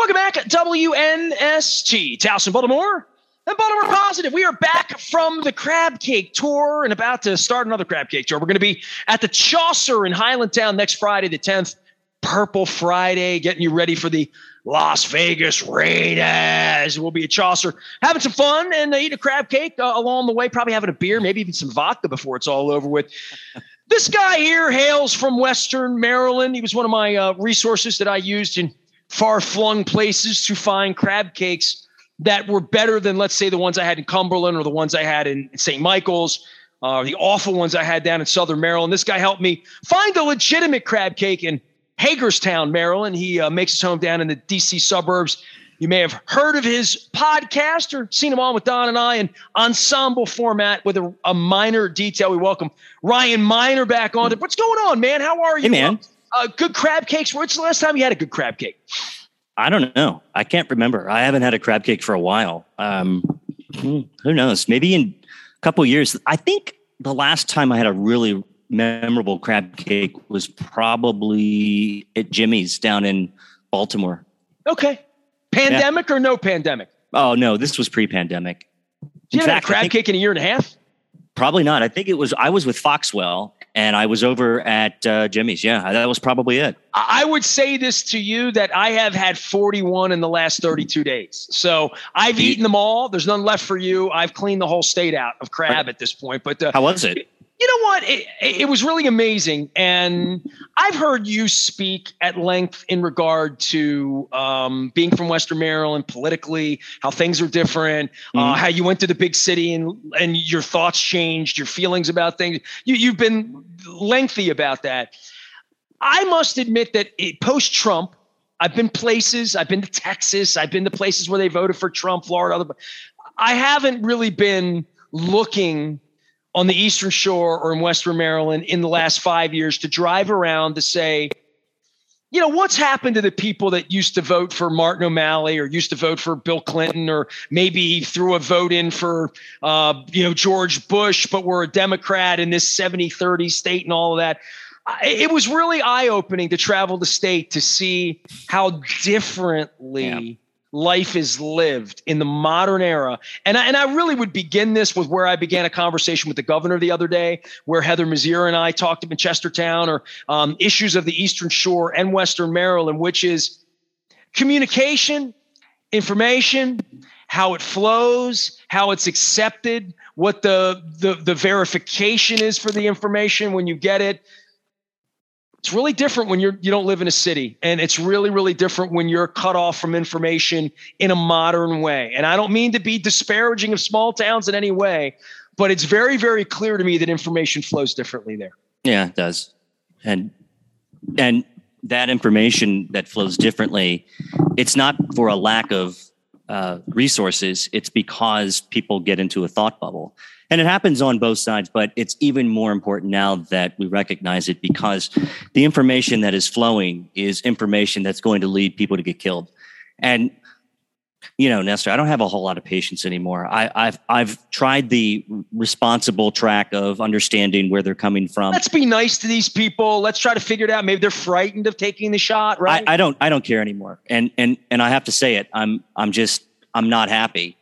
Welcome back, WNST, Towson, Baltimore, and Baltimore Positive. We are back from the Crab Cake Tour and about to start another Crab Cake Tour. We're going to be at the Chaucer in Highlandtown next Friday, the 10th, Purple Friday, getting you ready for the Las Vegas Raiders. We'll be at Chaucer having some fun and eating a crab cake along the way, probably having a beer, maybe even some vodka before it's all over with. This guy here hails from Western Maryland. He was one of my resources that I used in far-flung places to find crab cakes that were better than, let's say, the ones I had in Cumberland or the ones I had in St. Michael's, the awful ones I had down in Southern Maryland. This guy helped me find a legitimate crab cake in Hagerstown, Maryland. He makes his home down in the D.C. suburbs. You may have heard of his podcast or seen him on with Don and I in ensemble format with a minor detail. We welcome Ryan Miner back on. What's going on, man? How are you? Hey, man. Good crab cakes. When's the last time you had a good crab cake? I don't know. I can't remember. I haven't had a crab cake for a while. Who knows? Maybe in a couple of years. I think the last time I had a really memorable crab cake was probably at Jimmy's down in Baltimore. Okay. Pandemic or no pandemic? Oh, no. This was pre-pandemic. You had a crab cake in a year and a half? Probably not. I think I was with Foxwell and I was over at Jimmy's. Yeah, that was probably it. I would say this to you that I have had 41 in the last 32 days. So I've eaten them all. There's none left for you. I've cleaned the whole state out of crab at this point. But how was it? You know what? It was really amazing. And I've heard you speak at length in regard to being from Western Maryland politically, how things are different, how you went to the big city and your thoughts changed, your feelings about things. You've been lengthy about that. I must admit that post-Trump, I've been places. I've been to Texas. I've been to places where they voted for Trump, Florida. I haven't really been looking on the Eastern Shore or in Western Maryland in the last 5 years to drive around to say, you know, what's happened to the people that used to vote for Martin O'Malley or used to vote for Bill Clinton or maybe threw a vote in for, George Bush, but were a Democrat in this 70-30 state and all of that. It was really eye-opening to travel the state to see how differently life is lived in the modern era. And I really would begin this with where I began a conversation with the governor the other day, where Heather Mazier and I talked in Chestertown or issues of the Eastern Shore and Western Maryland, which is communication, information, how it flows, how it's accepted, what the verification is for the information when you get it. It's really different when you don't live in a city, and it's really, really different when you're cut off from information in a modern way. And I don't mean to be disparaging of small towns in any way, but it's very, very clear to me that information flows differently there. Yeah, it does. And that information that flows differently, it's not for a lack of resources. It's because people get into a thought bubble. And it happens on both sides, but it's even more important now that we recognize it because the information that is flowing is information that's going to lead people to get killed. And, you know, Nestor, I don't have a whole lot of patience anymore. I've tried the responsible track of understanding where they're coming from. Let's be nice to these people. Let's try to figure it out. Maybe they're frightened of taking the shot, right? I don't care anymore. And I have to say it. I'm not happy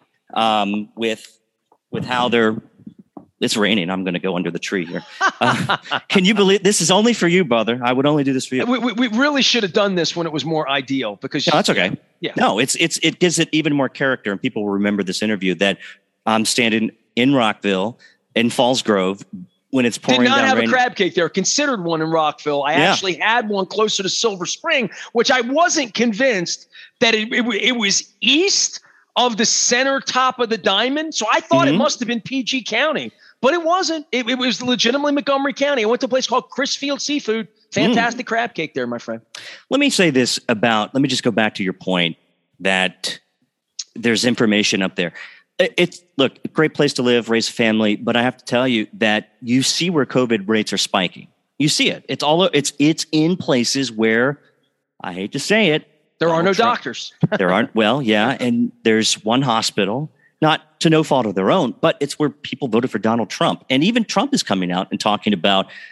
with how they're. It's raining. I'm going to go under the tree here. Can you believe this is only for you, brother? I would only do this for you. We really should have done this when it was more ideal because no, that's okay. Yeah. No, it gives it even more character, and people will remember this interview that I'm standing in Rockville in Falls Grove when it's pouring down rain. Did not have a crab cake there. Considered one in Rockville. I actually had one closer to Silver Spring, which I wasn't convinced that it was east of the center top of the diamond. So I thought it must have been PG County. But it wasn't. It was legitimately Montgomery County. I went to a place called Crisfield Seafood. Fantastic crab cake there, my friend. Let me say this let me just go back to your point that there's information up there. Look, a great place to live, raise a family. But I have to tell you that you see where COVID rates are spiking. You see it. It's in places where, I hate to say it, there are no doctors. There aren't. Well, yeah. And there's one hospital. Not to no fault of their own, but it's where people voted for Donald Trump. And even Trump is coming out and talking about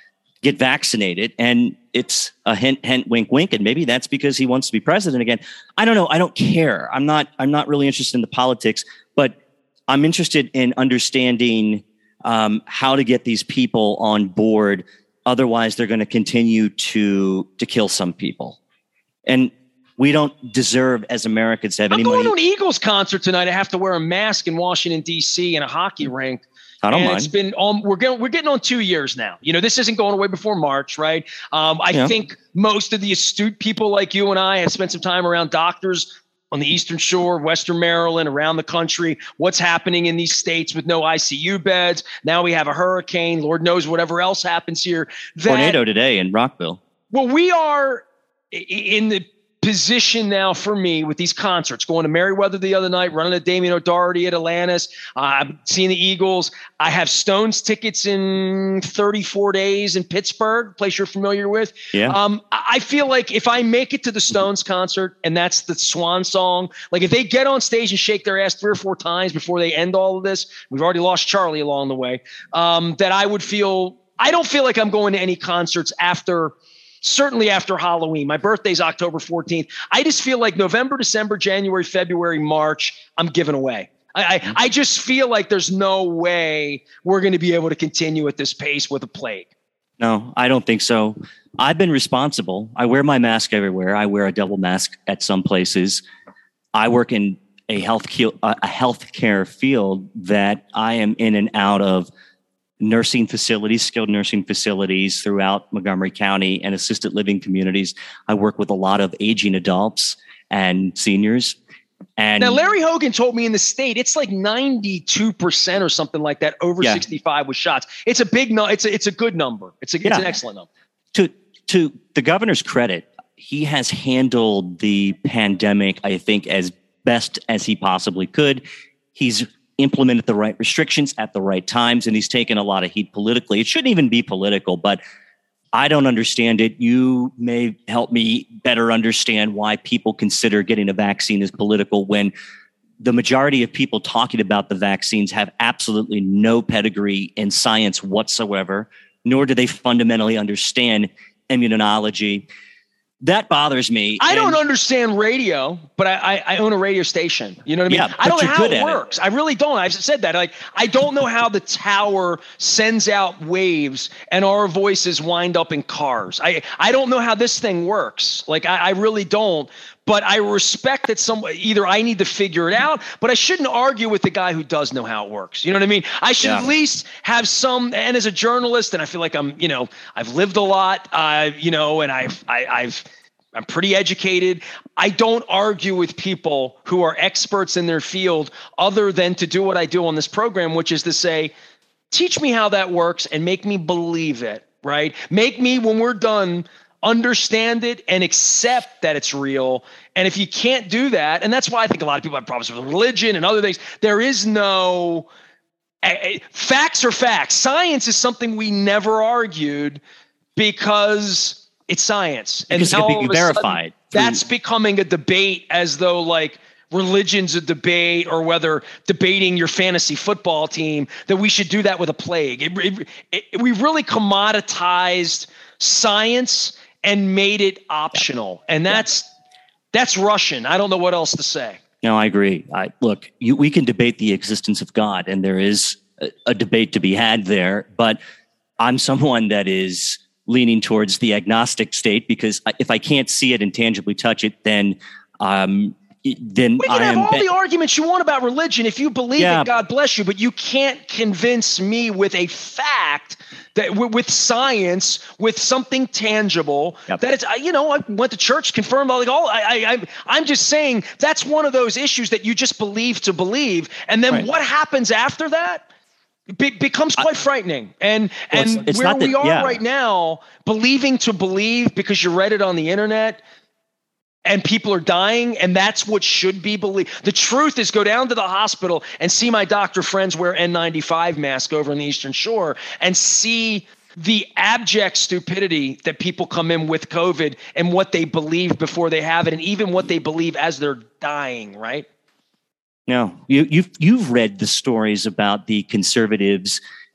get vaccinated. And it's a hint, hint, wink, wink. And maybe that's because he wants to be president again. I don't know. I don't care. I'm not really interested in the politics, but I'm interested in understanding how to get these people on board. Otherwise, they're going to continue to kill some people. And we don't deserve as Americans to have anybody. I'm going to an Eagles concert tonight. I have to wear a mask in Washington, D.C. in a hockey rink. I don't mind. It's been we're getting on 2 years now. This isn't going away before March, right? I think most of the astute people like you and I have spent some time around doctors on the Eastern Shore, Western Maryland, around the country. What's happening in these states with no ICU beds? Now we have a hurricane. Lord knows whatever else happens here. Tornado today in Rockville. Well, we are in the position now for me with these concerts, going to Merriweather the other night, running to Damien O'Doherty at Atlantis, seeing the Eagles. I have Stones tickets in 34 days in Pittsburgh, place you're familiar with. Yeah. I feel like if I make it to the Stones concert and that's the swan song, like if they get on stage and shake their ass 3 or 4 times before they end all of this, we've already lost Charlie along the way, that I don't feel like I'm going to any concerts certainly after Halloween. My birthday's October 14th. I just feel like November, December, January, February, March, I'm giving away. I just feel like there's no way we're going to be able to continue at this pace with a plague. No, I don't think so. I've been responsible. I wear my mask everywhere. I wear a double mask at some places. I work in a healthcare field that I am in and out of nursing facilities, skilled nursing facilities throughout Montgomery County and assisted living communities. I work with a lot of aging adults and seniors. And now Larry Hogan told me in the state, it's like 92% or something like that over 65 with shots. It's a big no. It's a good number. It's an excellent number. To the governor's credit, he has handled the pandemic, I think, as best as he possibly could. He's implemented the right restrictions at the right times, and he's taken a lot of heat politically. It shouldn't even be political, but I don't understand it. You may help me better understand why people consider getting a vaccine as political when the majority of people talking about the vaccines have absolutely no pedigree in science whatsoever, nor do they fundamentally understand immunology. That bothers me. I don't understand radio, but I own a radio station. You know what I mean? Yeah, I don't know how it works. I really don't. I've said that. Like, I don't know how the tower sends out waves and our voices wind up in cars. I don't know how this thing works. Like, I really don't. But I respect that either I need to figure it out, but I shouldn't argue with the guy who does know how it works. You know what I mean? I should at least have some, and as a journalist, and I feel like I've lived a lot, and I'm pretty educated. I don't argue with people who are experts in their field other than to do what I do on this program, which is to say, teach me how that works and make me believe it, right? Make me, when we're done, understand it and accept that it's real. And if you can't do that, and that's why I think a lot of people have problems with religion and other things, there is no facts are facts. Science is something we never argued because it's science. And because it can be verified. That's becoming a debate as though like religion's a debate, or whether debating your fantasy football team, that we should do that with a plague. We really commoditized science and made it optional. And that's Russian. I don't know what else to say. No, I agree. Look, we can debate the existence of God, and there is a debate to be had there. But I'm someone that is leaning towards the agnostic state, because if I can't see it and tangibly touch it, then we can have all the arguments you want about religion if you believe it, God bless you, but you can't convince me with a fact that with science, with something tangible, that it's, I went to church, confirmed I'm just saying that's one of those issues that you just believe to believe. And then what happens after that becomes quite frightening. And where we are right now, believing to believe because you read it on the internet, and people are dying, and that's what should be believed. The truth is, go down to the hospital and see my doctor friends wear N95 mask over on the Eastern Shore and see the abject stupidity that people come in with COVID and what they believe before they have it, and even what they believe as they're dying, right? No, you've read the stories about the conservatives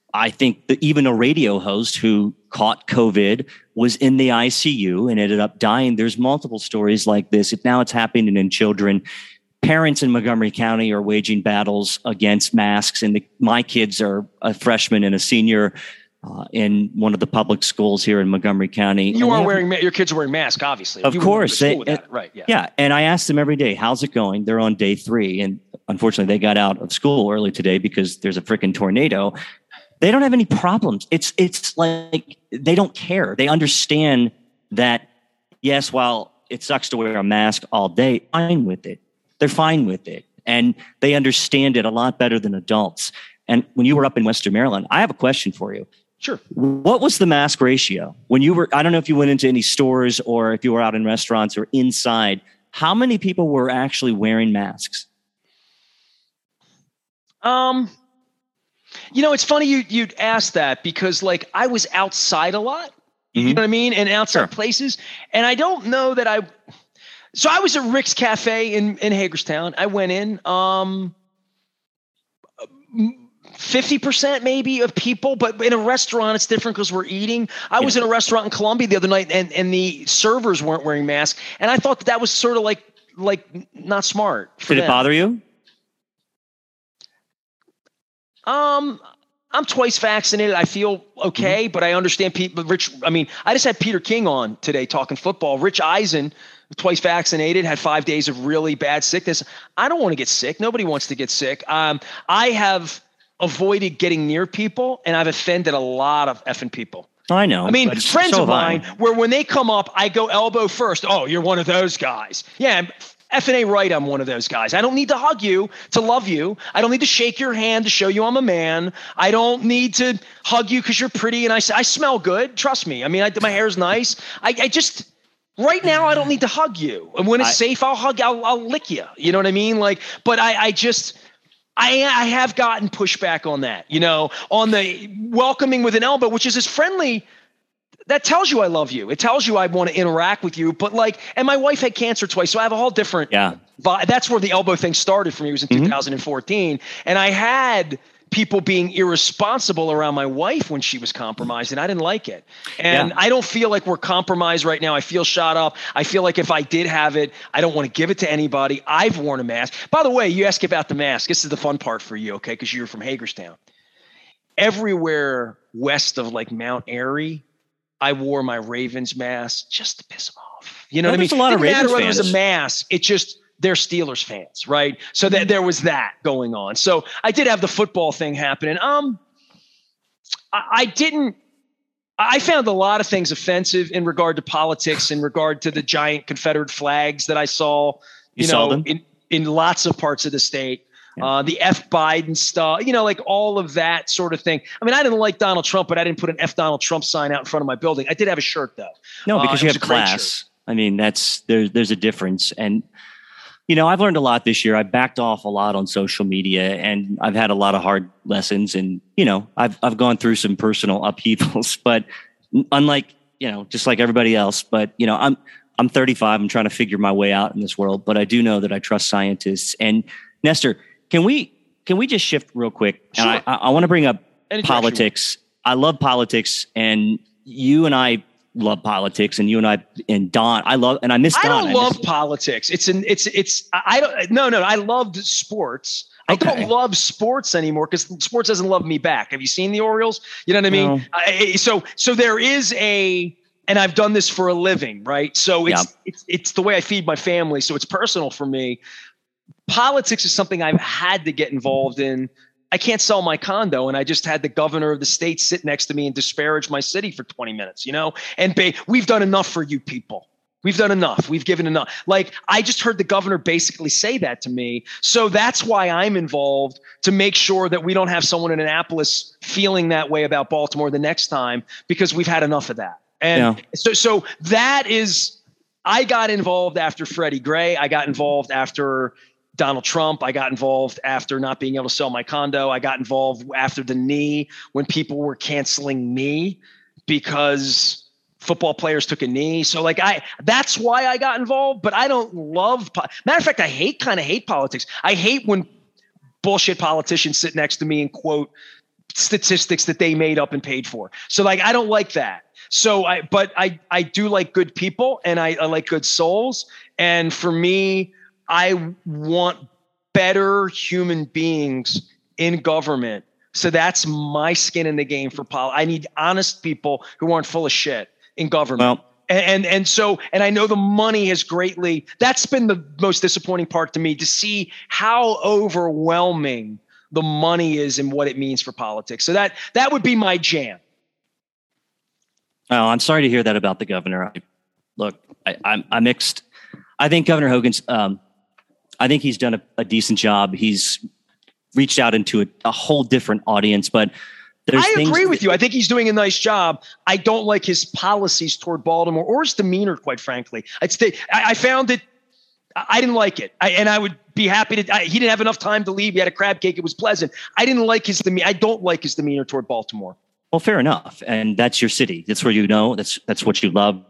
I think that even a radio host who caught COVID was in the ICU and ended up dying. There's multiple stories like this. Now it's happening in children. Parents in Montgomery County are waging battles against masks. And my kids are a freshman and a senior in one of the public schools here in Montgomery County. Your kids are wearing masks, obviously. Of course. Right. Yeah. Yeah. And I asked them every day, how's it going? They're on day 3. And unfortunately, they got out of school early today because there's a freaking tornado. They don't have any problems. It's like they don't care. They understand that, yes, while it sucks to wear a mask all day, fine with it. They're fine with it. And they understand it a lot better than adults. And when you were up in Western Maryland, I have a question for you. Sure. What was the mask ratio? When you were, I don't know if you went into any stores or if you were out in restaurants or inside, how many people were actually wearing masks? It's funny you'd ask that because like I was outside a lot, you know what I mean? And outside places. And I don't know that so I was at Rick's Cafe in Hagerstown. I went in, 50% maybe of people, but in a restaurant, it's different because we're eating. I was in a restaurant in Columbia the other night and the servers weren't wearing masks. And I thought that was sort of like not smart. Did it bother you? I'm twice vaccinated. I feel okay, but I understand people. I just had Peter King on today talking football. Rich Eisen, twice vaccinated, had 5 days of really bad sickness. I don't want to get sick. Nobody wants to get sick. I have avoided getting near people, and I've offended a lot of effing people. I know. I mean, friends of mine, where when they come up, I go elbow first. Oh, you're one of those guys. Yeah. F&A right, I'm one of those guys. I don't need to hug you to love you. I don't need to shake your hand to show you I'm a man. I don't need to hug you because you're pretty and I smell good. Trust me. I mean, my hair's nice. I just right now I don't need to hug you. And when it's safe, I'll hug. I'll lick you. You know what I mean? Like, but I have gotten pushback on that. On the welcoming with an elbow, which is as friendly. That tells you I love you. It tells you I want to interact with you. But and my wife had cancer twice, so I have a whole different vibe. That's where the elbow thing started for me. It was in 2014. And I had people being irresponsible around my wife when she was compromised, and I didn't like it. And I don't feel like we're compromised right now. I feel shot up. I feel like if I did have it, I don't want to give it to anybody. I've worn a mask. By the way, you ask about the mask. This is the fun part for you, okay, because you're from Hagerstown. Everywhere west of like Mount Airy, I wore my Ravens mask just to piss them off. You know what I mean? There's a lot of Ravens fans. Whether it was a mask, it just they're Steelers fans, right? So that there was that going on. So I did have the football thing happening. I found a lot of things offensive in regard to politics, in regard to the giant Confederate flags that I saw. You saw them in lots of parts of the state. The F Biden stuff, like all of that sort of thing. I mean, I didn't like Donald Trump, but I didn't put an F Donald Trump sign out in front of my building. I did have a shirt though. No, because you have class. I mean, there's a difference. And, I've learned a lot this year. I backed off a lot on social media and I've had a lot of hard lessons and, I've gone through some personal upheavals, but unlike, just like everybody else, but, I'm 35. I'm trying to figure my way out in this world, but I do know that I trust scientists. And Nestor, Can we just shift real quick? Sure. And I want to bring up politics. I love politics, and you and I love politics, and you and I and Don. I miss Don. I don't love politics. I loved sports. Okay. I don't love sports anymore because sports doesn't love me back. Have you seen the Orioles? You know what I mean? No. So there is and I've done this for a living, right? So it's the way I feed my family. So it's personal for me. Politics is something I've had to get involved in. I can't sell my condo, and I just had the governor of the state sit next to me and disparage my city for 20 minutes, And we've done enough for you people. We've done enough. We've given enough. Like, I just heard the governor basically say that to me. So that's why I'm involved, to make sure that we don't have someone in Annapolis feeling that way about Baltimore the next time, because we've had enough of that. And so that is, I got involved after Freddie Gray. I got involved after Donald Trump. I got involved after not being able to sell my condo. I got involved after the knee, when people were canceling me because football players took a knee. So that's why I got involved, but I don't love, matter of fact, I hate politics. I hate when bullshit politicians sit next to me and quote statistics that they made up and paid for. So like, I don't like that. So I do like good people, and I like good souls. And for me, I want better human beings in government. So that's my skin in the game for I need honest people who aren't full of shit in government. Well, and I know the money has greatly, that's been the most disappointing part to me, to see how overwhelming the money is and what it means for politics. So that would be my jam. Oh, I'm sorry to hear that about the governor. I'm mixed. I think Governor Hogan's, I think he's done a decent job. He's reached out into a whole different audience, but I agree with you. I think he's doing a nice job. I don't like his policies toward Baltimore or his demeanor, quite frankly. I found it, I didn't like it. And I would be happy he didn't have enough time to leave. He had a crab cake. It was pleasant. I didn't like his demeanor. I don't like his demeanor toward Baltimore. Well, fair enough. And that's your city. That's where that's what you love.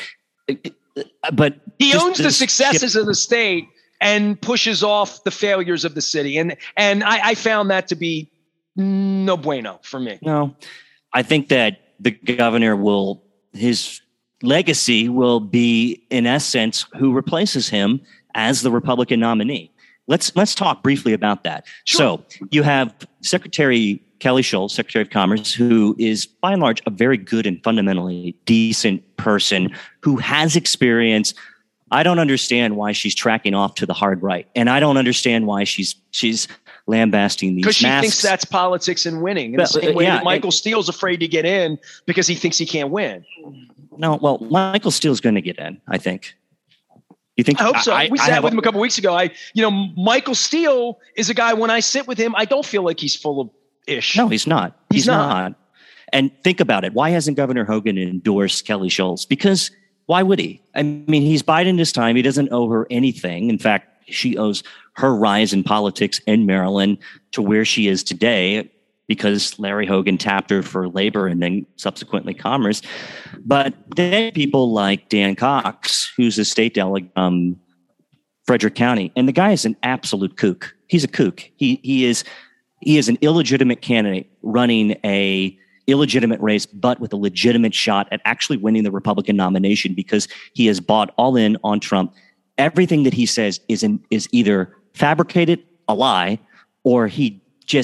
But he owns the successes of the state and pushes off the failures of the city. And I found that to be no bueno for me. No, I think that the governor his legacy will be, in essence, who replaces him as the Republican nominee. Let's talk briefly about that. Sure. So you have Secretary Kelly Schultz, Secretary of Commerce, who is by and large a very good and fundamentally decent person who has experience. I don't understand why she's tracking off to the hard right, and I don't understand why she's lambasting these because she masks. Thinks that's politics and winning. In the same way that Michael Steele's afraid to get in because he thinks he can't win. No, well, Michael Steele's going to get in, I think. You think? I hope so. We sat with him a couple weeks ago. Michael Steele is a guy, when I sit with him, I don't feel like he's full of ish. No, he's not. He's not. And think about it. Why hasn't Governor Hogan endorsed Kelly Schultz? Because why would he? I mean, he's biding his time. He doesn't owe her anything. In fact, she owes her rise in politics in Maryland to where she is today because Larry Hogan tapped her for labor and then subsequently commerce. But then people like Dan Cox, who's a state delegate from Frederick County, and the guy is an absolute kook. He's a kook. He is an illegitimate candidate running a illegitimate race, but with a legitimate shot at actually winning the Republican nomination because he has bought all in on Trump. Everything that he says is either fabricated, a lie, or he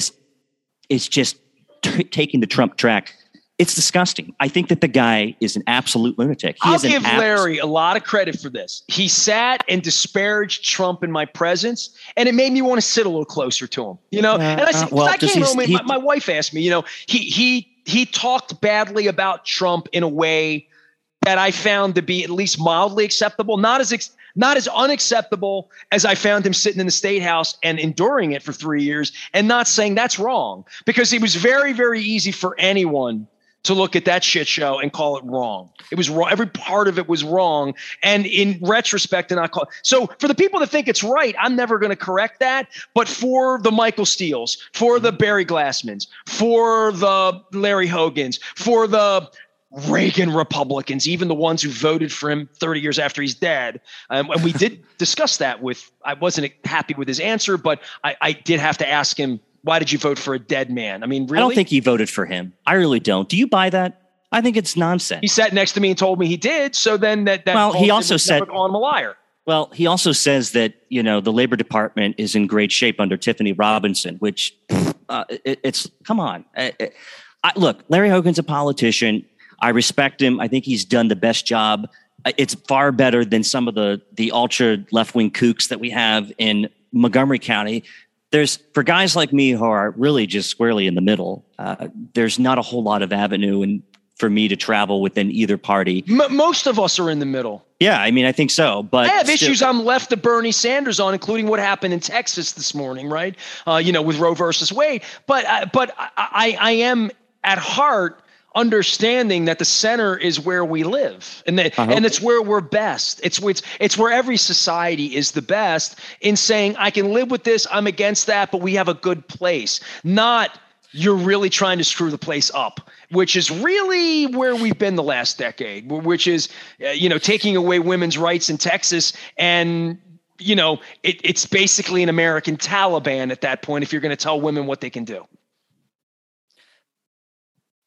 is just taking the Trump track. It's disgusting. I think that the guy is an absolute lunatic. I'll give Larry a lot of credit for this. He sat and disparaged Trump in my presence, and it made me want to sit a little closer to him. And I said, I came home, and my wife asked me, he talked badly about Trump in a way that I found to be at least mildly acceptable, not as unacceptable as I found him sitting in the State House and enduring it for 3 years and not saying that's wrong, because it was very, very easy for anyone to look at that shit show and call it wrong. It was wrong. Every part of it was wrong. And in retrospect, so for the people that think it's right, I'm never going to correct that. But for the Michael Steeles, for the Barry Glassmans, for the Larry Hogans, for the Reagan Republicans, even the ones who voted for him 30 years after he's dead. And we did discuss that I wasn't happy with his answer, but I did have to ask him, why did you vote for a dead man? I mean, really? I don't think he voted for him. I really don't. Do you buy that? I think it's nonsense. He sat next to me and told me he did. So then he also said, call him a liar. Well, he also says that, the Labor Department is in great shape under Tiffany Robinson, which it's come on. Look, Larry Hogan's a politician. I respect him. I think he's done the best job. It's far better than some of the ultra left-wing kooks that we have in Montgomery County. For guys like me who are really just squarely in the middle, there's not a whole lot of avenue for me to travel within either party. Most of us are in the middle. Yeah, I mean, I think so. But I have issues I'm left of Bernie Sanders on, including what happened in Texas this morning, right? With Roe versus Wade. But I am at heart understanding that the center is where we live, and it's where we're best. It's where every society is the best in saying, I can live with this, I'm against that, but we have a good place. Not you're really trying to screw the place up, which is really where we've been the last decade, which is taking away women's rights in Texas, and it's basically an American Taliban at that point if you're going to tell women what they can do.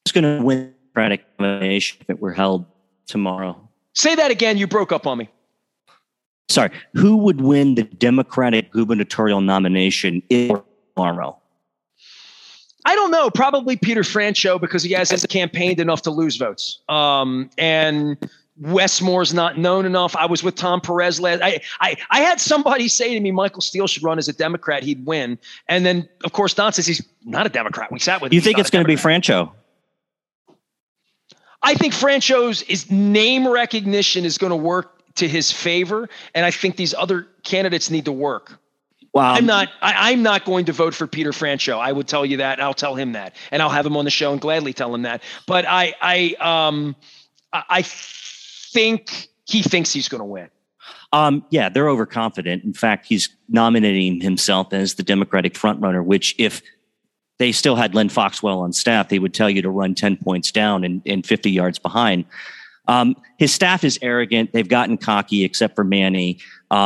going to win the Democratic nomination if it were held tomorrow? Say that again. You broke up on me. Sorry. Who would win the Democratic gubernatorial nomination if it were tomorrow? I don't know. Probably Peter Franchot, because he hasn't campaigned enough to lose votes. And Westmore's not known enough. I was with Tom Perez last. I had somebody say to me, Michael Steele should run as a Democrat. He'd win. And then, of course, Don says he's not a Democrat. We sat with him. You think it's going to be Franchot? I think Franchot's name recognition is going to work to his favor, and I think these other candidates need to work. Wow. I'm not going to vote for Peter Franchot. I would tell you that. I'll tell him that, and I'll have him on the show and gladly tell him that. But I think he thinks he's going to win. Yeah, they're overconfident. In fact, he's nominating himself as the Democratic frontrunner, which if they still had Len Foxwell on staff, they would tell you to run 10 points down and 50 yards behind. His staff is arrogant. They've gotten cocky, except for Manny.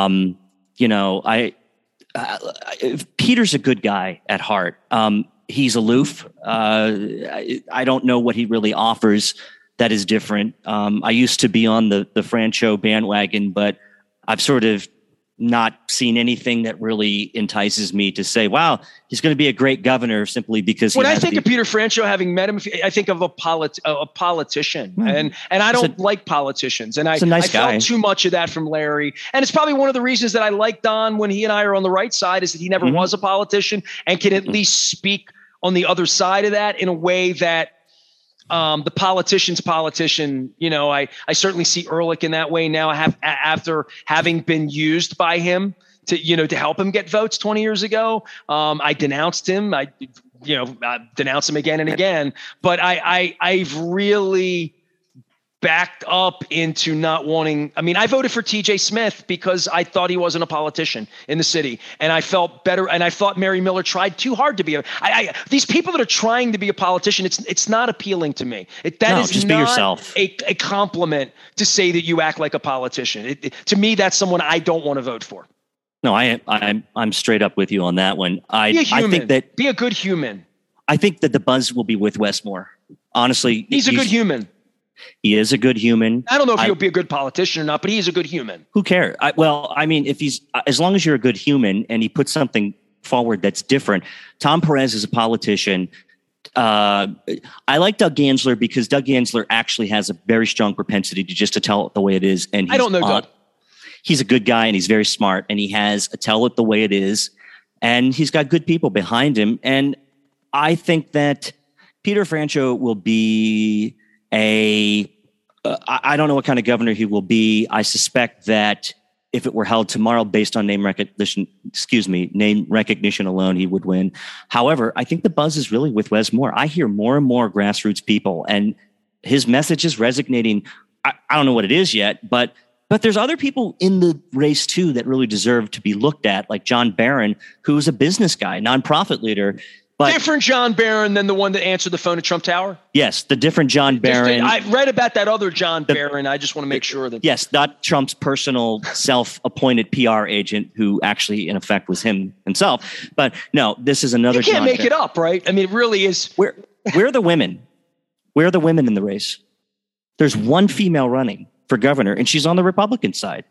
Peter's a good guy at heart. He's aloof. I don't know what he really offers that is different. I used to be on the Franchot bandwagon, but I've sort of not seen anything that really entices me to say, wow, he's going to be a great governor simply because when I think of Peter Franchot, having met him, I think of a politician, and I don't like politicians, and I felt too much of that from Larry, and it's probably one of the reasons that I like Don when he and I are on the right side is that he never was a politician and can at least speak on the other side of that in a way that the politician's politician, I certainly see Ehrlich in that way now. After having been used by him to help him get votes 20 years ago. I denounced him. I denounce him again and again. But I've really backed up into not wanting. I mean, I voted for T.J. Smith because I thought he wasn't a politician in the city, and I felt better. And I thought Mary Miller tried too hard to be these people that are trying to be a politician. It's not appealing to me. Just be yourself. A compliment to say that you act like a politician. To me, that's someone I don't want to vote for. No, I'm straight up with you on that one. Be a human. I think that be a good human. I think that the buzz will be with Westmore. Honestly, he's a good human. He is a good human. I don't know if he'll be a good politician or not, but he's a good human. Who cares? If he's, as long as you're a good human and he puts something forward that's different. Tom Perez is a politician. I like Doug Gansler because Doug Gansler actually has a very strong propensity to tell it the way it is. And I don't know Doug. He's a good guy and he's very smart and he has a tell it the way it is. And he's got good people behind him. And I think that Peter Franchot will be I don't know what kind of governor he will be. I suspect that if it were held tomorrow based on name recognition alone, he would win. However, I think the buzz is really with Wes Moore. I hear more and more grassroots people and his message is resonating. I don't know what it is yet, but there's other people in the race too that really deserve to be looked at, like John Barron, who's a business guy, nonprofit leader. But different John Barron than the one that answered the phone at Trump Tower? Yes, the different John Barron. I read about that other John Barron. I just want to make sure that... Yes, not Trump's personal self-appointed PR agent who actually, in effect, was him himself. But no, this is another John Barron. You can't make it up, right? I mean, it really is... Where are the women? Where are the women in the race? There's one female running for governor, and she's on the Republican side.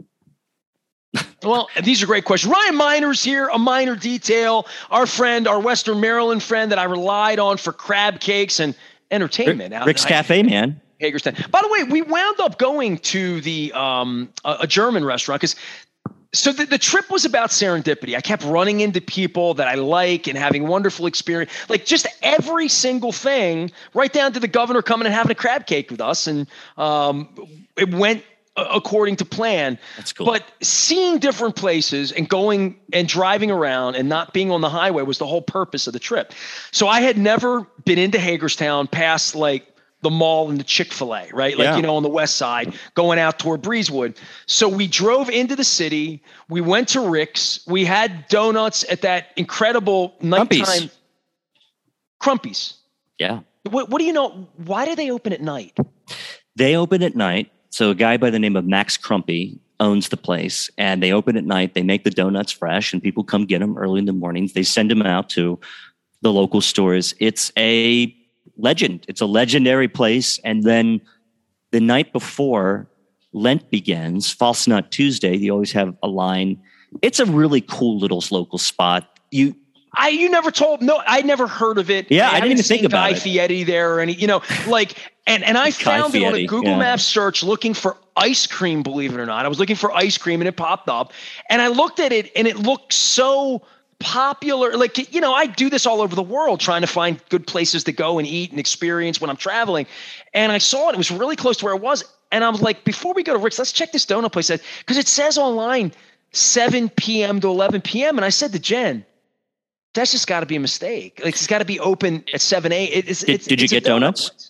Well, these are great questions. Ryan Miner's here, a minor detail. Our Western Maryland friend that I relied on for crab cakes and entertainment. Rick's Cafe, man. Hagerstown. By the way, we wound up going to the a German restaurant because the trip was about serendipity. I kept running into people that I like and having wonderful experience, like just every single thing, right down to the governor coming and having a crab cake with us. And it went according to plan. That's cool. But seeing different places and going and driving around and not being on the highway was the whole purpose of the trip. So I had never been into Hagerstown past like the mall and the Chick-fil-A, right? Like, on the west side, going out toward Breezewood. So we drove into the city. We went to Rick's. We had donuts at that incredible nighttime. Crumpies. Yeah. What do you know? Why do they open at night? They open at night. So a guy by the name of Max Crumpy owns the place, and they open at night. They make the donuts fresh, and people come get them early in the mornings. They send them out to the local stores. It's a legend. It's a legendary place. And then the night before Lent begins, False Nut Tuesday, they always have a line. It's a really cool little local spot. You never told, no, I never heard of it. Yeah, I didn't even think about Guy Fieri there or any, like, and I found it on a Google Maps search looking for ice cream, believe it or not. I was looking for ice cream and it popped up and I looked at it and it looked so popular. Like, I do this all over the world trying to find good places to go and eat and experience when I'm traveling. And I saw it. It was really close to where I was. And I was like, before we go to Rick's, let's check this donut place. Because it says online 7 p.m. to 11 p.m. And I said to Jen, that's just got to be a mistake. Like, it's got to be open at 7 a.m. Did you get donuts? Place.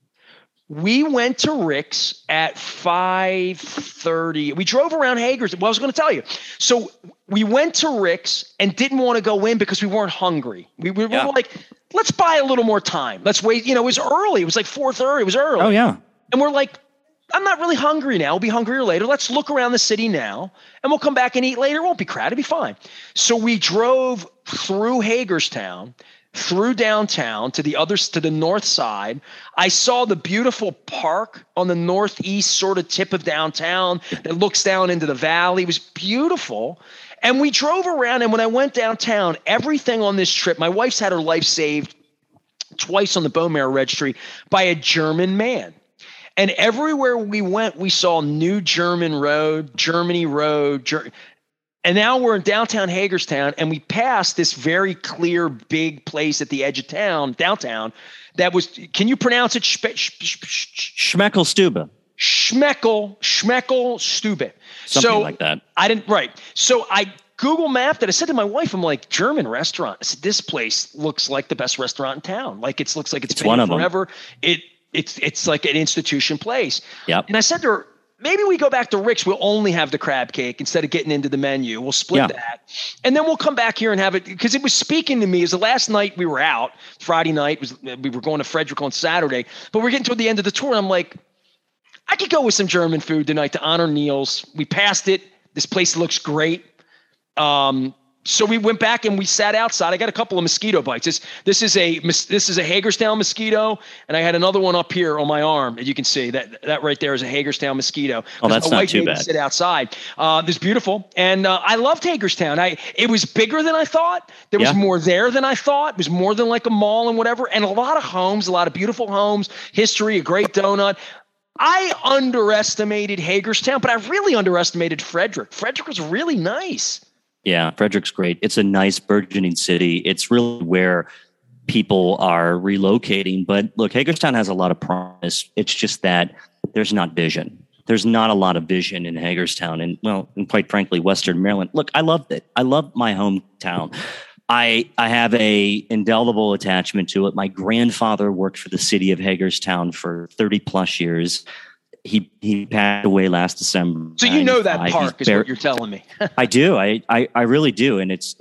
We went to Rick's at 5:30. We drove around Hager's. Well, I was going to tell you. So we went to Rick's and didn't want to go in because we weren't hungry. We were like, let's buy a little more time. Let's wait. It was early. It was like 4:30. It was early. Oh, yeah. And we're like, I'm not really hungry now. We'll be hungrier later. Let's look around the city now and we'll come back and eat later. It won't be crowded. It'll be fine. So we drove through Hagerstown, through downtown to the north side. I saw the beautiful park on the northeast sort of tip of downtown that looks down into the valley. It was beautiful. And we drove around. And when I went downtown, everything on this trip, my wife's had her life saved twice on the bone marrow registry by a German man. And everywhere we went, we saw New German Road, Germany Road. And now we're in downtown Hagerstown, and we passed this very clear, big place at the edge of town, downtown, that was, can you pronounce it? Schmeckelstube. Schmeckelstube. Something like that. Right. So I Google mapped it. I said to my wife, I'm like, German restaurant. I said, this place looks like the best restaurant in town. Like, it looks like it's been one here of forever. It's like an institution place. Yep. And I said to her, maybe we go back to Rick's. We'll only have the crab cake instead of getting into the menu. We'll split that. And then we'll come back here and have it. Because it was speaking to me as the last night we were out, Friday night, we were going to Frederick on Saturday. But we're getting toward the end of the tour. And I'm like, I could go with some German food tonight to honor Niels. We passed it. This place looks great. So we went back and we sat outside. I got a couple of mosquito bites. This is a Hagerstown mosquito, and I had another one up here on my arm. As you can see, that right there is a Hagerstown mosquito. Oh, that's not too bad. Sit outside. It's beautiful, and I loved Hagerstown. It was bigger than I thought. There was more there than I thought. It was more than like a mall and whatever, and a lot of homes, a lot of beautiful homes. History, a great donut. I underestimated Hagerstown, but I really underestimated Frederick. Frederick was really nice. Yeah, Frederick's great. It's a nice burgeoning city. It's really where people are relocating. But look, Hagerstown has a lot of promise. It's just that there's not vision. There's not a lot of vision in Hagerstown. And quite frankly, Western Maryland. Look, I loved it. I love my hometown. I have a indelible attachment to it. My grandfather worked for the city of Hagerstown for 30 plus years. He passed away last December. So you know that park is what you're telling me. I do. I really do. And it's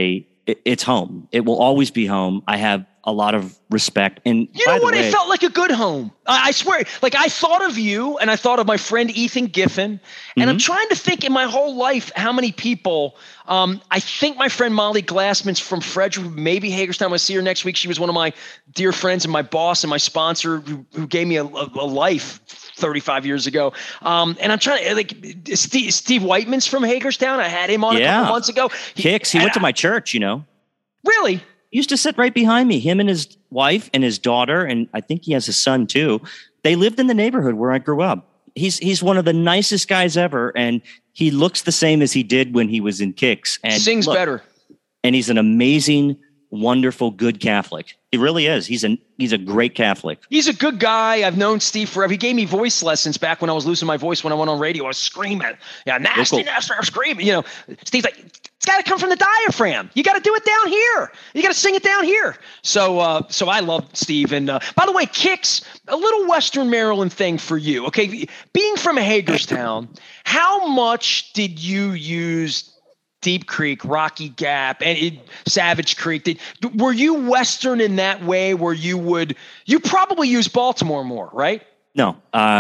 home. It will always be home. I have a lot of respect. And you know what? It felt like a good home. I swear. Like, I thought of you and I thought of my friend Ethan Giffen. And I'm trying to think in my whole life how many people. I think my friend Molly Glassman's from Frederick, maybe Hagerstown. I see her next week. She was one of my dear friends and my boss and my sponsor who gave me a life 35 years ago. And I'm trying to, like, Steve Whiteman's from Hagerstown. I had him on a couple months ago. He went to my church, Really? He used to sit right behind me, him and his wife and his daughter. And I think he has a son too. They lived in the neighborhood where I grew up. He's one of the nicest guys ever. And he looks the same as he did when he was in Kicks. And sings better. And he's an amazing, wonderful, good Catholic. He really is. He's a great Catholic. He's a good guy. I've known Steve forever. He gave me voice lessons back when I was losing my voice when I went on radio. I was screaming. Yeah, nasty, screaming. Steve's like, it's got to come from the diaphragm. You got to do it down here. You got to sing it down here. So I love Steve. And by the way, Kicks, a little Western Maryland thing for you. Okay, being from Hagerstown, how much did you use Deep Creek, Rocky Gap, and Savage Creek? Were you Western in that way where you probably use Baltimore more, right? No.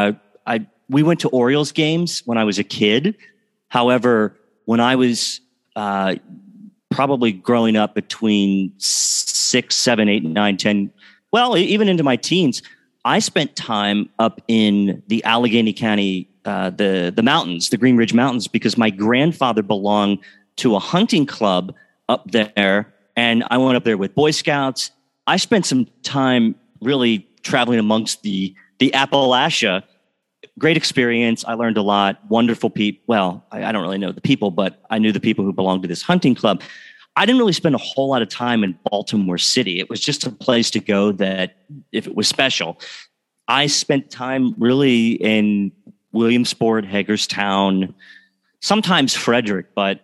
We went to Orioles games when I was a kid. However, when I was probably growing up between 6, 7, 8, 9, 10, Well, even into my teens, I spent time up in the Allegheny County, the mountains, the Green Ridge Mountains, because my grandfather belonged to a hunting club up there, and I went up there with Boy Scouts. I spent some time really traveling amongst the Appalachia. Great experience. I learned a lot. Wonderful people. Well, I don't really know the people, but I knew the people who belonged to this hunting club. I didn't really spend a whole lot of time in Baltimore City. It was just a place to go that if it was special. I spent time really in Williamsport, Hagerstown, sometimes Frederick, but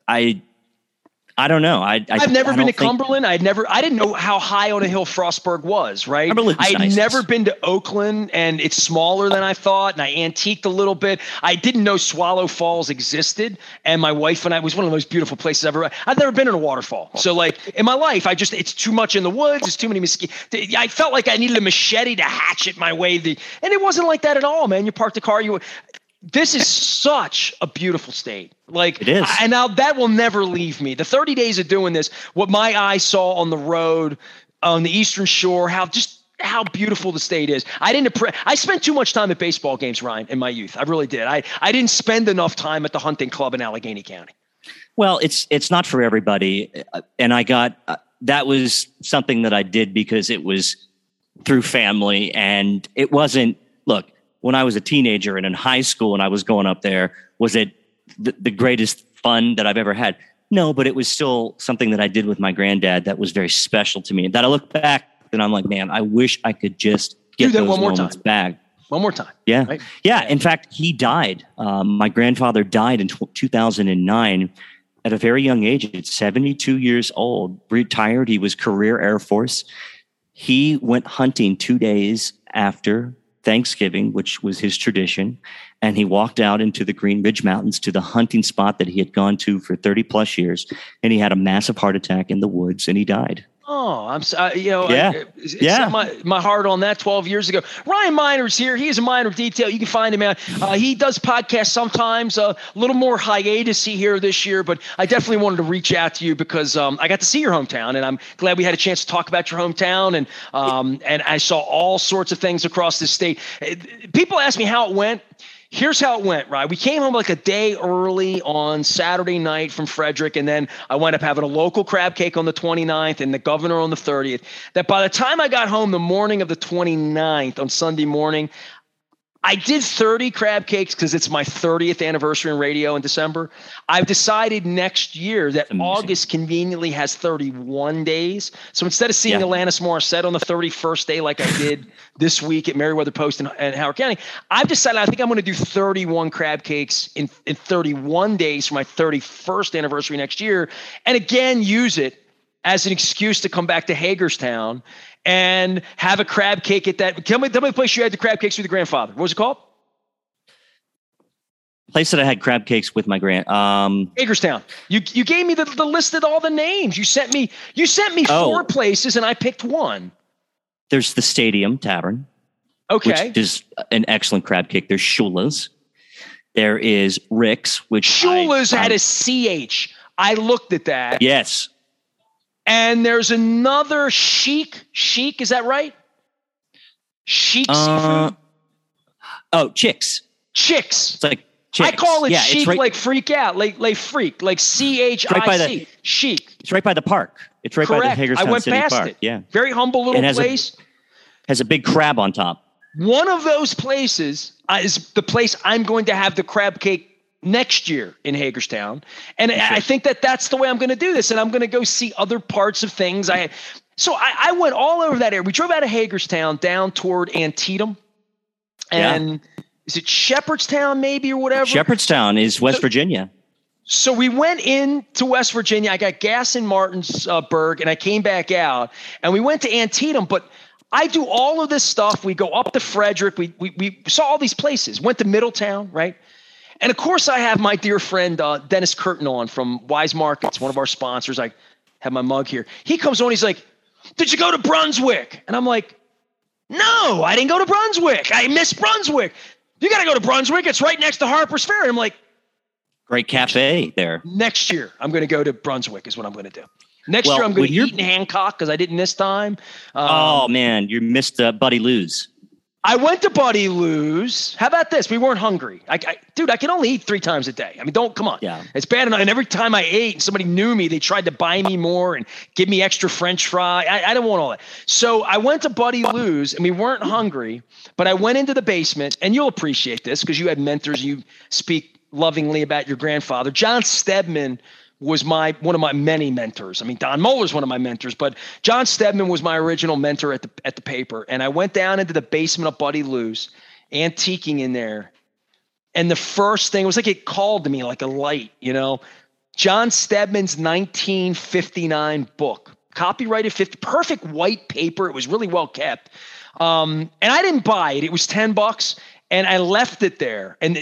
I don't know. I've never been to Cumberland. I didn't know how high on a hill Frostburg was, right? I'd never been to Oakland, and it's smaller than I thought, and I antiqued a little bit. I didn't know Swallow Falls existed, and my wife and I, it was one of the most beautiful places I've never been in a waterfall. So like in my life, it's too much in the woods. It's too many mosquitoes. I felt like I needed a machete to hatchet my way. And it wasn't like that at all, man. You parked the car, this is such a beautiful state. Like, it is. And now that will never leave me. The 30 days of doing this, what my eyes saw on the road, on the Eastern Shore, how beautiful the state is. I spent too much time at baseball games, Ryan, in my youth. I really did. I didn't spend enough time at the hunting club in Allegheny County. Well, it's not for everybody. And that was something that I did because it was through family, and it wasn't, look, when I was a teenager and in high school and I was going up there, was it the greatest fun that I've ever had? No, but it was still something that I did with my granddad that was very special to me. That I look back and I'm like, man, I wish I could just get those moments back. One more time. Yeah. Right? Yeah. In fact, he died. My grandfather died in 2009 at a very young age. At 72 years old, retired. He was career Air Force. He went hunting 2 days after Thanksgiving, which was his tradition, and he walked out into the Green Ridge Mountains to the hunting spot that he had gone to for 30 plus years, and he had a massive heart attack in the woods, and he died. Oh, I'm sorry. Set my heart on that 12 years ago. Ryan Minor's here. He is a Minor Detail. You can find him out. He does podcasts sometimes, a little more hiatus-y here this year, but I definitely wanted to reach out to you because I got to see your hometown, and I'm glad we had a chance to talk about your hometown, and I saw all sorts of things across the state. People ask me how it went. Here's how it went, right? We came home like a day early on Saturday night from Frederick, and then I wound up having a local crab cake on the 29th and the Governor on the 30th. That by the time I got home the morning of the 29th on Sunday morning, I did 30 crab cakes because it's my 30th anniversary in radio in December. I've decided next year that August conveniently has 31 days. So instead of seeing Alanis Morissette on the 31st day like I did this week at Meriwether Post in Howard County, I've decided I think I'm going to do 31 crab cakes in 31 days for my 31st anniversary next year. And again, use it as an excuse to come back to Hagerstown and have a crab cake at that. Tell me the place you had the crab cakes with your grandfather. What was it called? Place that I had crab cakes with my Hagerstown. You gave me the list of all the names. You sent me 4 places and I picked one. There's the Stadium Tavern. Okay. Which is an excellent crab cake. There's Shula's. There is Rick's, which Shula's had a CH. I looked at that. Yes. And there's another Chic. Chic, is that right? Chic seafood? Oh, Chicks. Chicks. It's like Chicks. I call it chic, like freak out, like freak, like CHIC. Chic. It's right by the park. It's right Correct. by the Hagerstown I went City past Park. it. Yeah. Very humble little place. Has a big crab on top. One of those places is the place I'm going to have the crab cake next year in Hagerstown. And I think that's the way I'm going to do this. And I'm going to go see other parts of things. So I went all over that area. We drove out of Hagerstown down toward Antietam. And is it Shepherdstown maybe or whatever? Shepherdstown is West Virginia. So we went into West Virginia. I got gas in Martinsburg and I came back out. And we went to Antietam. But I do all of this stuff. We go up to Frederick. We saw all these places. Went to Middletown, right? And of course, I have my dear friend Dennis Curtin on from Wise Markets, one of our sponsors. I have my mug here. He comes on. He's like, "Did you go to Brunswick?" And I'm like, "No, I didn't go to Brunswick. I miss Brunswick. You got to go to Brunswick. It's right next to Harper's Ferry." I'm like, "Great cafe there." Next year, I'm going to go to Brunswick. Is what I'm going to do. Next year, I'm going to eat in Hancock because I didn't this time. Oh, man, you missed Buddy Lou's. I went to Buddy Lou's. How about this? We weren't hungry. Dude, I can only eat 3 times a day. I mean, come on. Yeah. It's bad enough. And every time I ate and somebody knew me, they tried to buy me more and give me extra French fry. I don't want all that. So I went to Buddy Lou's and we weren't hungry, but I went into the basement, and you'll appreciate this because you had mentors. You speak lovingly about your grandfather. John Stedman was one of my many mentors. I mean, Don Mohler's one of my mentors, but John Stedman was my original mentor at the paper. And I went down into the basement of Buddy Lou's, antiquing in there. And the first thing, it was like it called to me like a light, John Stedman's 1959 book, copyrighted 50, perfect white paper. It was really well kept. And I didn't buy it. It was $10 and I left it there. And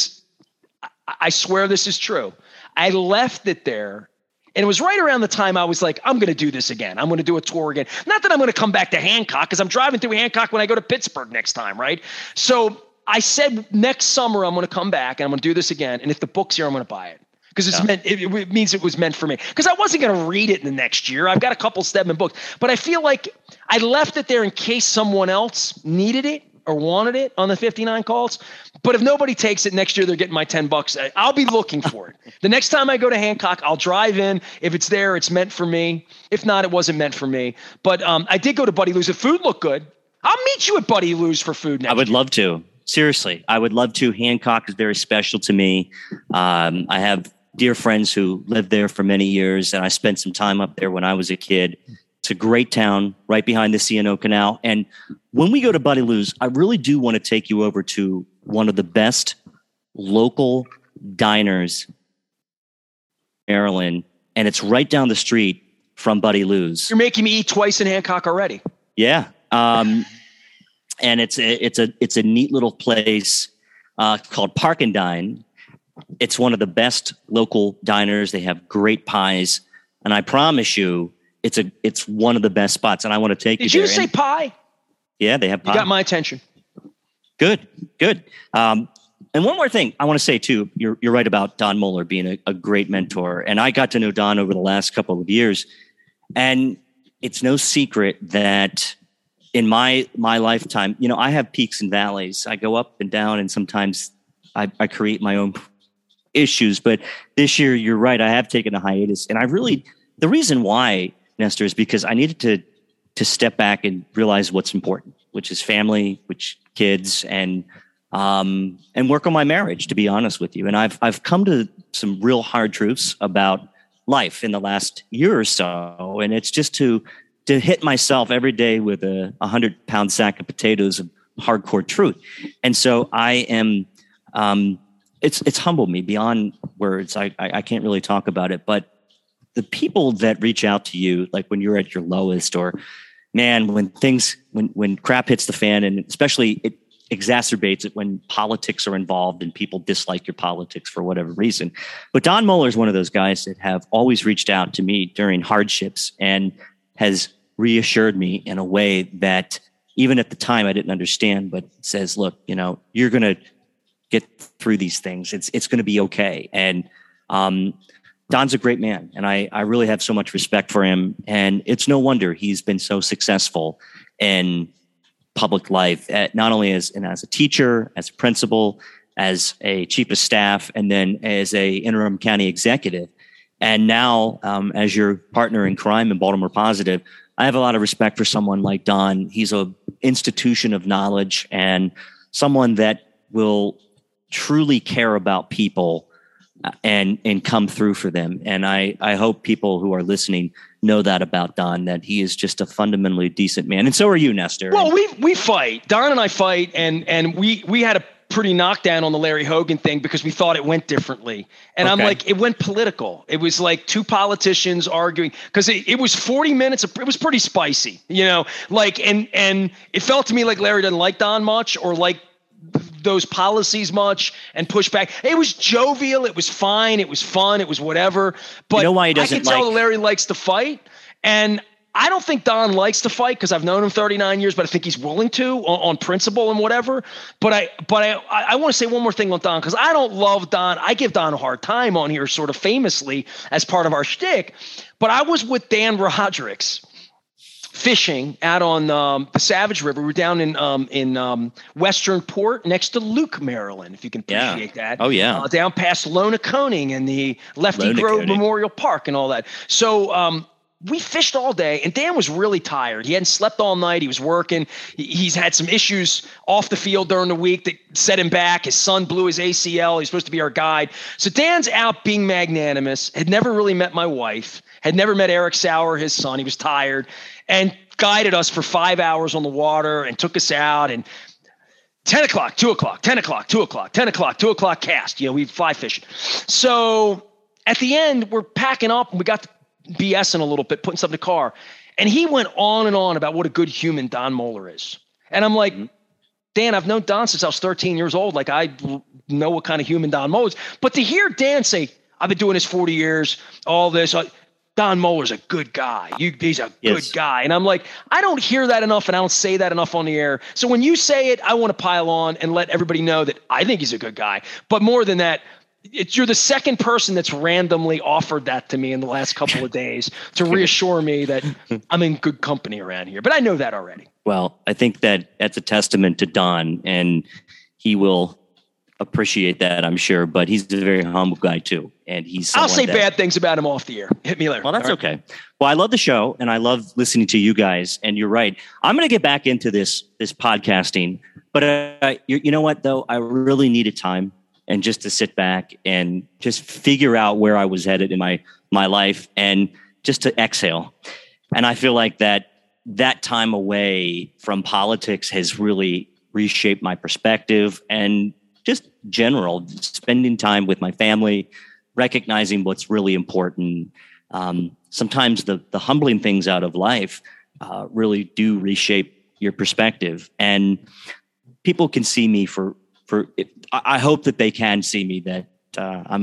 I swear this is true. I left it there, and it was right around the time I was like, I'm going to do this again. I'm going to do a tour again. Not that I'm going to come back to Hancock, because I'm driving through Hancock when I go to Pittsburgh next time, right? So I said next summer I'm going to come back, and I'm going to do this again. And if the book's here, I'm going to buy it. Because it means it was meant for me. Because I wasn't going to read it in the next year. I've got a couple Stedman books. But I feel like I left it there in case someone else needed it or wanted it on the 59 calls. But if nobody takes it next year, they're getting my $10. I'll be looking for it. The next time I go to Hancock, I'll drive in. If it's there, it's meant for me. If not, it wasn't meant for me. But I did go to Buddy Lou's. The food looked good. I'll meet you at Buddy Lou's for food next I would year. love to. Seriously, I would love to. Hancock is very special to me. I have dear friends who lived there for many years, and I spent some time up there when I was a kid. It's a great town right behind the C&O Canal. And when we go to Buddy Lou's, I really do want to take you over to one of the best local diners in Maryland. And it's right down the street from Buddy Lou's. You're making me eat twice in Hancock already. Yeah. And it's a neat little place called Park and Dine. It's one of the best local diners. They have great pies. And I promise you, it's one of the best spots, and I want to take you there. Did you say pie? Yeah, they have pie. You got my attention. Good. And one more thing I want to say too. You're right about Don Mohler being a great mentor, and I got to know Don over the last couple of years, and it's no secret that in my lifetime, I have peaks and valleys. I go up and down, and sometimes I create my own issues. But this year, you're right. I have taken a hiatus, and the reason why, Nestor, is because I needed to step back and realize what's important, which is family, which kids, and work on my marriage, to be honest with you. And I've come to some real hard truths about life in the last year or so. And it's just to hit myself every day with a 100-pound sack of potatoes of hardcore truth. And so I am, it's humbled me beyond words. I can't really talk about it, but the people that reach out to you, like when you're at your lowest, or man, when crap hits the fan, and especially it exacerbates it when politics are involved and people dislike your politics for whatever reason. But Don Mohler is one of those guys that have always reached out to me during hardships and has reassured me in a way that even at the time I didn't understand, but says, look, you're going to get through these things. It's going to be okay. And, Don's a great man, and I really have so much respect for him. And it's no wonder he's been so successful in public life, not only as a teacher, as a principal, as a chief of staff, and then as a interim county executive. And now, as your partner in crime in Baltimore Positive, I have a lot of respect for someone like Don. He's an institution of knowledge and someone that will truly care about people and come through for them. And I hope people who are listening know that about Don, that he is just a fundamentally decent man. And so are you, Nestor. Well, we fight. Don and I fight, and we had a pretty knockdown on the Larry Hogan thing because we thought it went differently. And okay. I'm like, it went political. It was like two politicians arguing because it was 40 minutes. It was pretty spicy, and it felt to me like Larry doesn't like Don much or like those policies much and push back. It was jovial. It was fine. It was fun. It was whatever. But you know why he doesn't I can tell Larry likes to fight. And I don't think Don likes to fight because I've known him 39 years, but I think he's willing to on principle and whatever. But I want to say one more thing on Don because I don't love Don. I give Don a hard time on here sort of famously as part of our shtick. But I was with Dan Rodricks fishing out on the Savage River. We were down in Western Port next to Luke, Maryland, if you can appreciate that. Oh, yeah. Down past Lona Koning and the Lefty Grove Memorial Park and all that. So we fished all day, and Dan was really tired. He hadn't slept all night. He was working. He's had some issues off the field during the week that set him back. His son blew his ACL. He's supposed to be our guide. So Dan's out being magnanimous, had never really met my wife, had never met Eric Sauer, his son. He was tired, and guided us for 5 hours on the water and took us out. And 10 o'clock, 2 o'clock, 10 o'clock, 2 o'clock, 10 o'clock, 2 o'clock cast. We fly fishing. So at the end, we're packing up, and we got to BSing a little bit, putting stuff in the car. And he went on and on about what a good human Don Moeller is. And I'm like, Dan, I've known Don since I was 13 years old. Like, I know what kind of human Don Moeller is. But to hear Dan say, I've been doing this 40 years, all this, Don Moeller's a good guy. He's a good guy. And I'm like, I don't hear that enough, and I don't say that enough on the air. So when you say it, I want to pile on and let everybody know that I think he's a good guy. But more than that, you're the second person that's randomly offered that to me in the last couple of days to reassure me that I'm in good company around here. But I know that already. Well, I think that's a testament to Don, and he will appreciate that, I'm sure. But he's a very humble guy too, and I'll say bad things about him off the air. Hit me later. Well, that's okay. Well, I love the show, and I love listening to you guys. And you're right. I'm going to get back into this podcasting, but you know what though? I really needed time. And just to sit back and just figure out where I was headed in my life and just to exhale. And I feel like that time away from politics has really reshaped my perspective and just general spending time with my family, recognizing what's really important. Sometimes the humbling things out of life really do reshape your perspective. And people can see me I hope that they can see me that I'm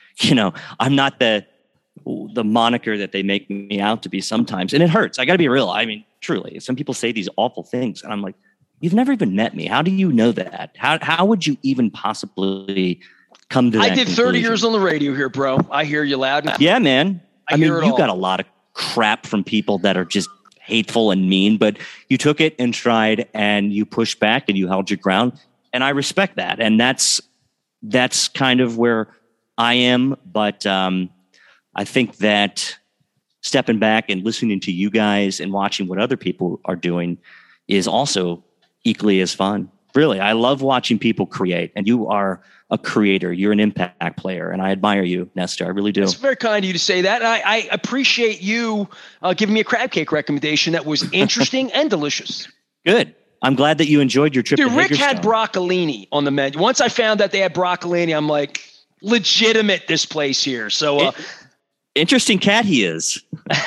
not the moniker that they make me out to be sometimes. And it hurts. I got to be real. I mean, truly, some people say these awful things and I'm like, you've never even met me. How do you know that? How would you even possibly come to that I did 30 conclusion? years on the radio here, bro. I hear you loud. Yeah, man. I mean, you got a lot of crap from people that are just hateful and mean, but you took it and tried and you pushed back and you held your ground. And I respect that. And that's kind of where I am. But I think that stepping back and listening to you guys and watching what other people are doing is also equally as fun. Really, I love watching people create. And you are a creator. You're an impact player. And I admire you, Nestor. I really do. It's very kind of you to say that. And I appreciate you giving me a crab cake recommendation that was interesting and delicious. Good. I'm glad that you enjoyed your trip to Rick Hagerstown. had broccolini on the menu. Once I found that they had broccolini, I'm like, legitimate this place here. So interesting cat he is.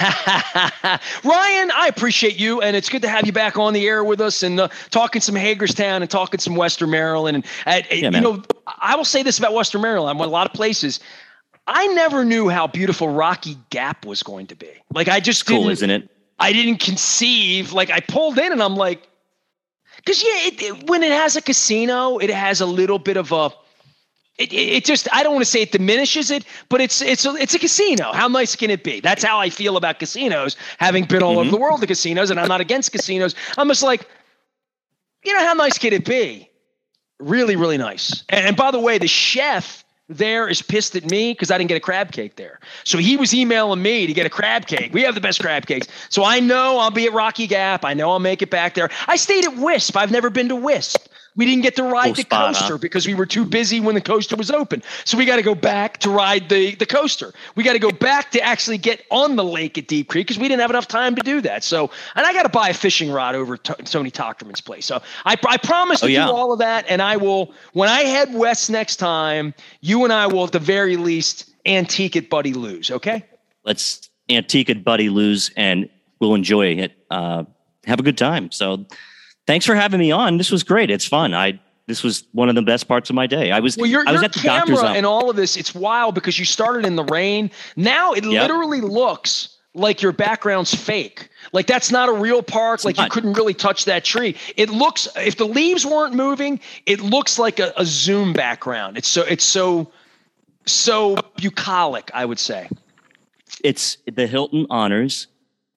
Ryan, I appreciate you, and it's good to have you back on the air with us and talking some Hagerstown and talking some Western Maryland. And I will say this about Western Maryland. I went a lot of places. I never knew how beautiful Rocky Gap was going to be. Like, I just cool, isn't it? I didn't conceive. Like, I pulled in and I'm like, because when it has a casino, it has a little bit of a. It just, I don't want to say it diminishes it, but it's a casino. How nice can it be? That's how I feel about casinos, having been all over the world to casinos, and I'm not against casinos. I'm just like, how nice can it be? Really, really nice. And by the way, the chef there is pissed at me because I didn't get a crab cake there. So he was emailing me to get a crab cake. We have the best crab cakes. So I know I'll be at Rocky Gap. I know I'll make it back there. I stayed at Wisp. I've never been to Wisp. We didn't get to ride the coaster because we were too busy when the coaster was open. So we got to go back to ride the coaster. We got to go back to actually get on the lake at Deep Creek because we didn't have enough time to do that. So, and I got to buy a fishing rod over Tony Tochterman's place. So I promise to do all of that. And I will, when I head west next time, you and I will at the very least antique at Buddy Lou's. Okay. Let's antique at Buddy Lou's and we'll enjoy it. Have a good time. So, thanks for having me on. This was great. It's fun. This was one of the best parts of my day. I was at the doctor's office. And all of this, it's wild because you started in the rain. Now it literally looks like your background's fake. Like that's not a real park. Like you couldn't really touch that tree. It looks, if the leaves weren't moving, it looks like a Zoom background. It's so bucolic, I would say. It's the Hilton Honors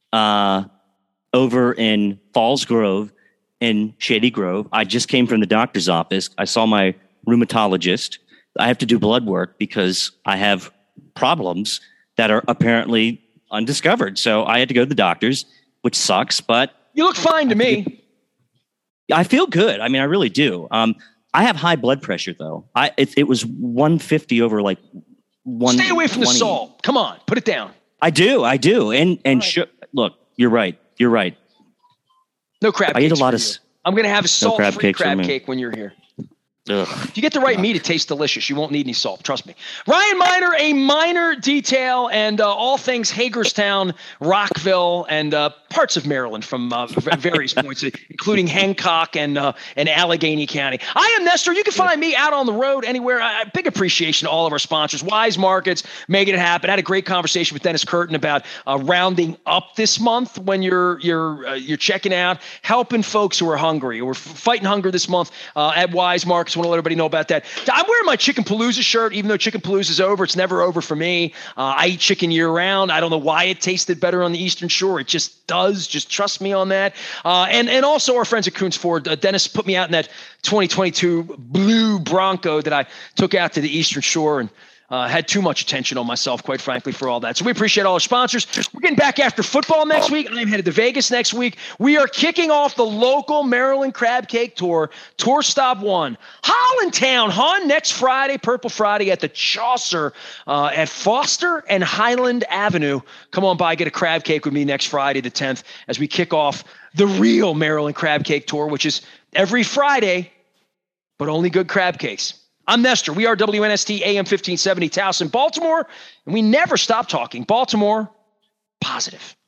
over in Falls Grove in Shady Grove. I just came from the doctor's office. I saw my rheumatologist. I have to do blood work because I have problems that are apparently undiscovered. So I had to go to the doctor's, which sucks, but you look fine to me. I feel good. I mean, I really do. I have high blood pressure though. It was 150 over like 120. Stay away from the salt. Come on, put it down. I do. And right. Look, you're right. No crab cakes. I eat a lot of. I'm going to have a salt-free crab cake when you're here. Ugh. If you get the right meat, it tastes delicious. You won't need any salt. Trust me. Ryan Miner, a minor detail, and all things Hagerstown, Rockville, and parts of Maryland from various points, including Hancock and Allegheny County. I am Nestor. You can find me out on the road anywhere. Big appreciation to all of our sponsors. Wise Markets, making it happen. I had a great conversation with Dennis Curtin about rounding up this month when you're checking out, helping folks who are hungry. We're fighting hunger this month at Wise Markets. Want to let everybody know about that. I'm wearing my Chicken Palooza shirt, even though Chicken Palooza is over. It's never over for me. I eat chicken year round. I don't know why it tasted better on the Eastern Shore. It just does. Just trust me on that. And also our friends at Coons Ford. Dennis put me out in that 2022 blue Bronco that I took out to the Eastern Shore and had too much attention on myself, quite frankly, for all that. So we appreciate all our sponsors. We're getting back after football next week. I'm headed to Vegas next week. We are kicking off the local Maryland Crab Cake Tour, Tour Stop 1. Hollandtown, hon, next Friday, Purple Friday at the Chaucer at Foster and Highland Avenue. Come on by, get a crab cake with me next Friday, the 10th, as we kick off the real Maryland Crab Cake Tour, which is every Friday, but only good crab cakes. I'm Nestor. We are WNST AM 1570 Towson, Baltimore, and we never stop talking Baltimore positive.